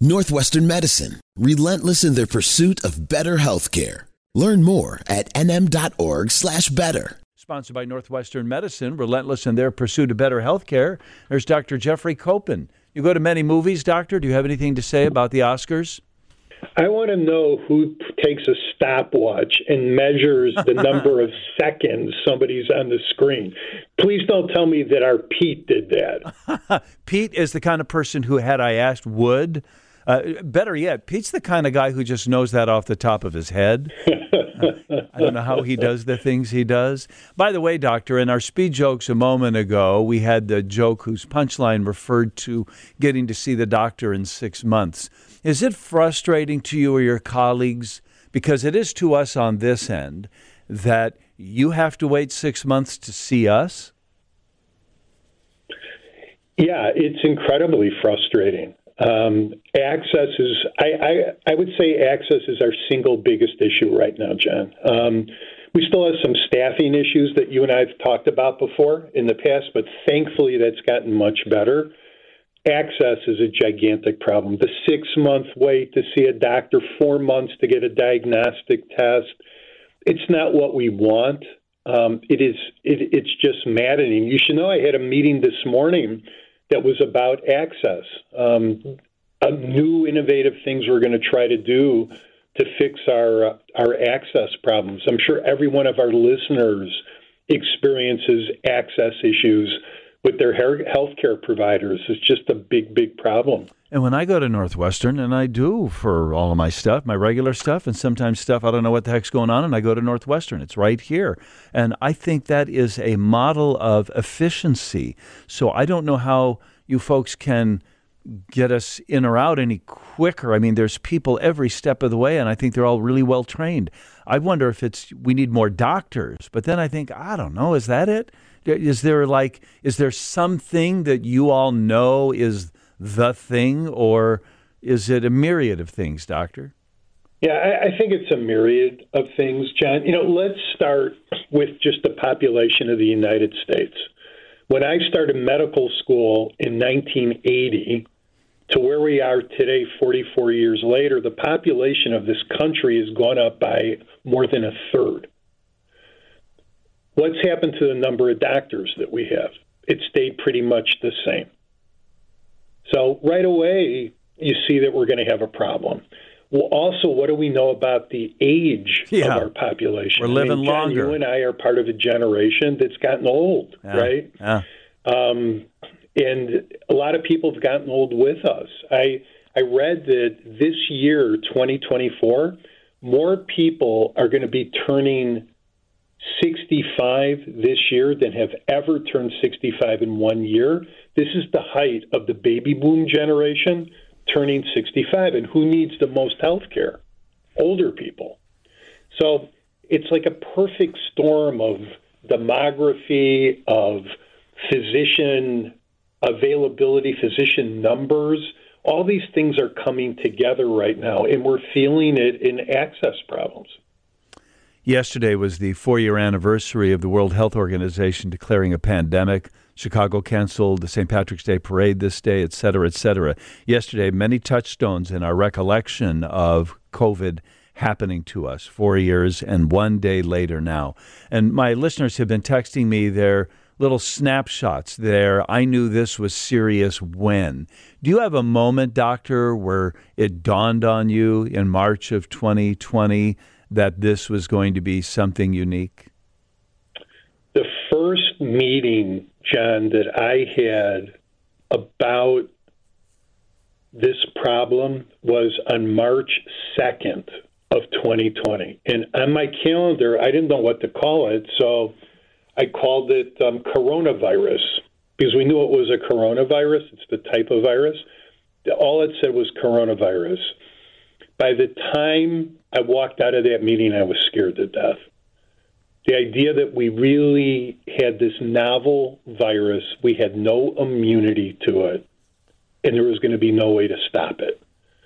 Northwestern Medicine, relentless in their pursuit of better healthcare. Learn more at nm.org/better. Sponsored by Northwestern Medicine, relentless in their pursuit of better healthcare. There's Dr. Jeffrey Copen. You go to many movies, Doctor. Do you have anything to say about the Oscars? I want to know who takes a stopwatch and measures the number of seconds somebody's on the screen. Please don't tell me that our Pete did that. Pete is the kind of person who, had I asked, would. Better yet, Pete's the kind of guy who just knows that off the top of his head. I don't know how he does the things he does. By the way, Doctor, in our speed jokes a moment ago, we had the joke whose punchline referred to getting to see the doctor in 6 months. Is it frustrating to you or your colleagues, because it is to us on this end, that you have to wait 6 months to see us? Yeah, it's incredibly frustrating. Access is, I would say access is our single biggest issue right now, John. We still have some staffing issues that you and I have talked about before in the past, but thankfully that's gotten much better. Access is a gigantic problem. The 6-month wait to see a doctor, 4 months to get a diagnostic test, it's not what we want. It's just maddening. You should know I had a meeting this morning that was about access, new innovative things we're going to try to do to fix our access problems. I'm sure every one of our listeners experiences access issues with their healthcare providers. It's just a big, big problem. And when I go to Northwestern, and I do for all of my stuff, my regular stuff, and sometimes stuff I don't know what the heck's going on, and I go to Northwestern. It's right here. And I think that is a model of efficiency. So I don't know how you folks can get us in or out any quicker. I mean, there's people every step of the way, and I think they're all really well trained. I wonder if we need more doctors. But then I think, I don't know, is that it? Is there something that you all know is the thing, or is it a myriad of things, Doctor? Yeah, I think it's a myriad of things, John. Let's start with just the population of the United States. When I started medical school in 1980 to where we are today, 44 years later, the population of this country has gone up by more than a third. What's happened to the number of doctors that we have? It stayed pretty much the same. So right away, you see that we're going to have a problem. Well, also, what do we know about the age of our population? We're living John, longer. You and I are part of a generation that's gotten old, right? Yeah. And a lot of people have gotten old with us. I read that this year, 2024, more people are going to be turning 65 this year than have ever turned 65 in 1 year. This is the height of the baby boom generation turning 65. And who needs the most health care? Older people. So it's like a perfect storm of demography, of physician availability, physician numbers. All these things are coming together right now, and we're feeling it in access problems. Yesterday was the 4-year anniversary of the World Health Organization declaring a pandemic. Chicago canceled the St. Patrick's Day parade this day, et cetera, et cetera. Yesterday, many touchstones in our recollection of COVID happening to us, 4 years and 1 day later now. And my listeners have been texting me their little snapshots there. I knew this was serious when. Do you have a moment, Doctor, where it dawned on you in March of 2020 that this was going to be something unique? The first meeting, John, that I had about this problem was on March 2nd of 2020. And on my calendar, I didn't know what to call it, so I called it coronavirus because we knew it was a coronavirus. It's the type of virus. All it said was coronavirus. By the time I walked out of that meeting, I was scared to death. The idea that we really had this novel virus, we had no immunity to it, and there was going to be no way to stop it.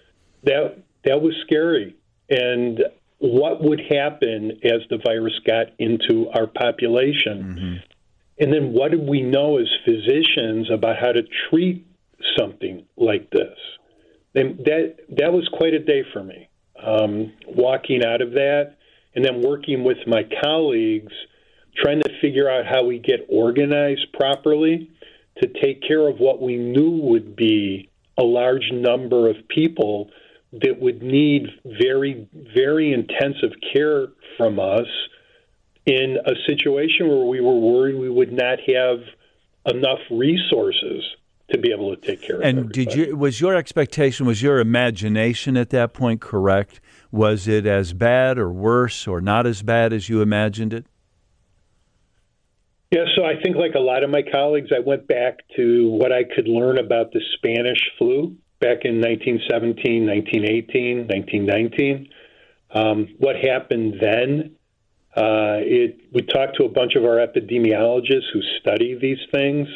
That was scary. And what would happen as the virus got into our population? Mm-hmm. And then what did we know as physicians about how to treat something like this? And that was quite a day for me, walking out of that and then working with my colleagues, trying to figure out how we get organized properly to take care of what we knew would be a large number of people that would need very, very intensive care from us in a situation where we were worried we would not have enough resources to be able to take care of everybody. And was your expectation, was your imagination at that point correct? Was it as bad or worse or not as bad as you imagined it? Yeah, so I think like a lot of my colleagues, I went back to what I could learn about the Spanish flu back in 1917, 1918, 1919. What happened then, we talked to a bunch of our epidemiologists who study these things.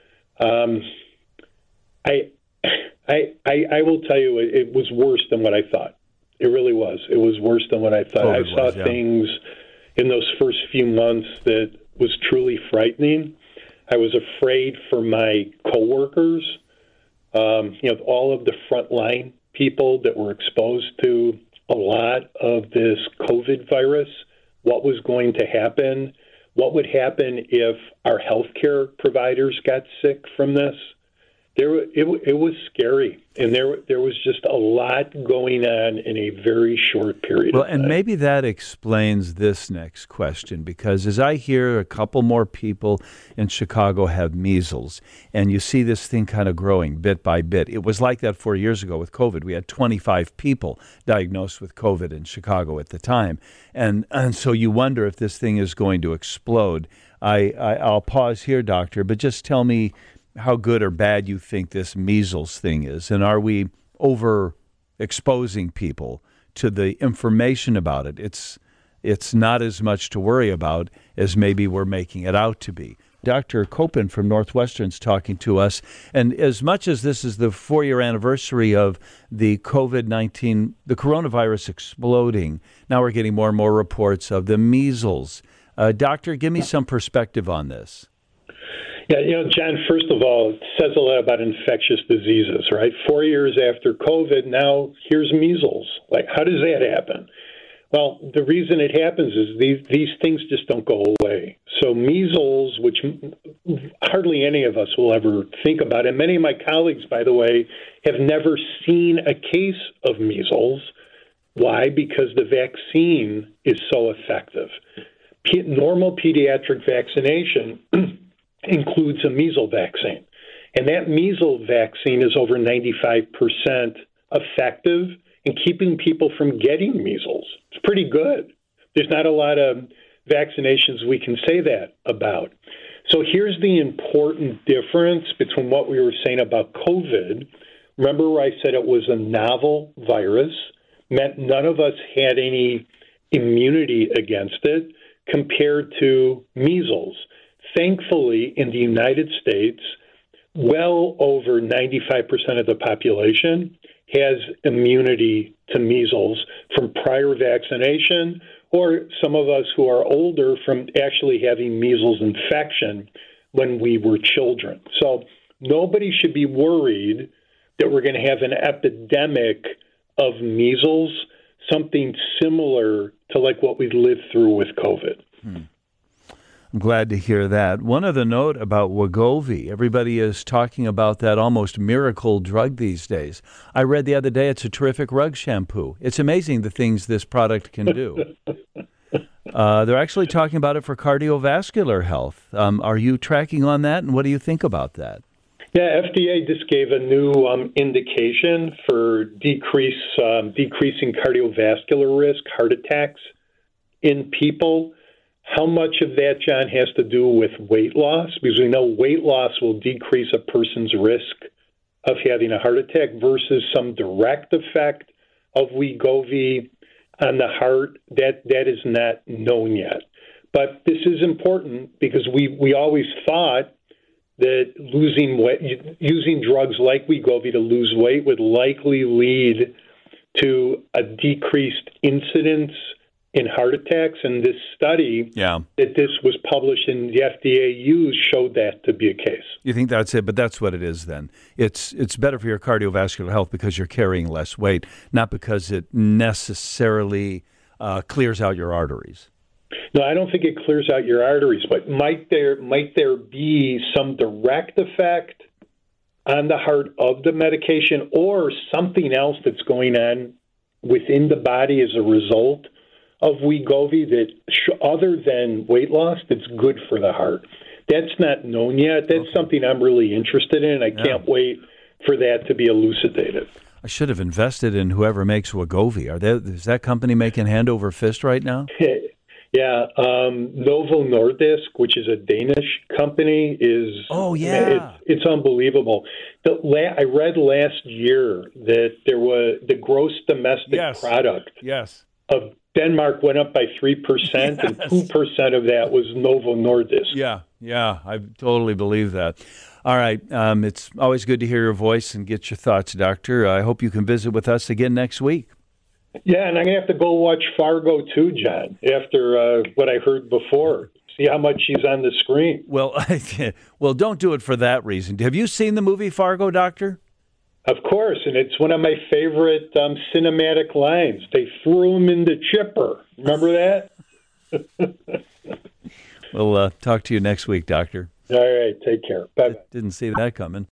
I will tell you, it was worse than what I thought. It really was. It was worse than what I thought. I saw things in those first few months that was truly frightening. I was afraid for my coworkers, all of the frontline people that were exposed to a lot of this COVID virus. What was going to happen? What would happen if our healthcare providers got sick from this? It was scary, and there was just a lot going on in a very short period of time. Well, and maybe that explains this next question, because as I hear a couple more people in Chicago have measles, and you see this thing kind of growing bit by bit. It was like that 4 years ago with COVID. We had 25 people diagnosed with COVID in Chicago at the time, and so you wonder if this thing is going to explode. I'll pause here, Doctor, but just tell me how good or bad you think this measles thing is, and are we overexposing people to the information about it? It's not as much to worry about as maybe we're making it out to be. Dr. Koppen from Northwestern's talking to us, and as much as this is the 4-year anniversary of the COVID-19, the coronavirus exploding, now we're getting more and more reports of the measles. Doctor, give me some perspective on this. Yeah, John, first of all, it says a lot about infectious diseases, right? 4 years after COVID, now here's measles. Like, how does that happen? Well, the reason it happens is these things just don't go away. So measles, which hardly any of us will ever think about, and many of my colleagues, by the way, have never seen a case of measles. Why? Because the vaccine is so effective. Normal pediatric vaccination includes a measles vaccine. And that measles vaccine is over 95% effective in keeping people from getting measles. It's pretty good. There's not a lot of vaccinations we can say that about. So here's the important difference between what we were saying about COVID. Remember where I said it was a novel virus, meant none of us had any immunity against it, compared to measles. Thankfully, in the United States, well over 95% of the population has immunity to measles from prior vaccination, or some of us who are older from actually having measles infection when we were children. So nobody should be worried that we're going to have an epidemic of measles, something similar to like what we lived through with COVID. I'm glad to hear that. One other note about Wegovy. Everybody is talking about that almost miracle drug these days. I read the other day it's a terrific rug shampoo. It's amazing the things this product can do. They're actually talking about it for cardiovascular health. Are you tracking on that, and what do you think about that? Yeah, FDA just gave a new indication for decreasing cardiovascular risk, heart attacks in people. How much of that, John, has to do with weight loss? Because we know weight loss will decrease a person's risk of having a heart attack versus some direct effect of Wegovy on the heart. That is not known yet. But this is important because we always thought that losing weight, using drugs like Wegovy to lose weight would likely lead to a decreased incidence in heart attacks, and this study Yeah. that this was published in the FDA used showed that to be a case. You think that's it, but that's what it is then. It's better for your cardiovascular health because you're carrying less weight, not because it necessarily clears out your arteries. No, I don't think it clears out your arteries, but might there be some direct effect on the heart of the medication or something else that's going on within the body as a result of Wegovy that, other than weight loss, that's good for the heart? That's not known yet. That's something I'm really interested in, and I can't wait for that to be elucidated. I should have invested in whoever makes Wegovy. Is that company making hand over fist right now? Yeah, Novo Nordisk, which is a Danish company, is it's unbelievable. I read last year that there was the gross domestic product of Denmark went up by 3%, and 2% of that was Novo Nordisk. Yeah, I totally believe that. All right, it's always good to hear your voice and get your thoughts, Doctor. I hope you can visit with us again next week. Yeah, and I'm going to have to go watch Fargo too, John, after what I heard before. See how much she's on the screen. Well, don't do it for that reason. Have you seen the movie Fargo, Doctor? Of course, and it's one of my favorite cinematic lines. They threw him in the chipper. Remember that? We'll talk to you next week, Doctor. All right, take care. Bye. Didn't see that coming.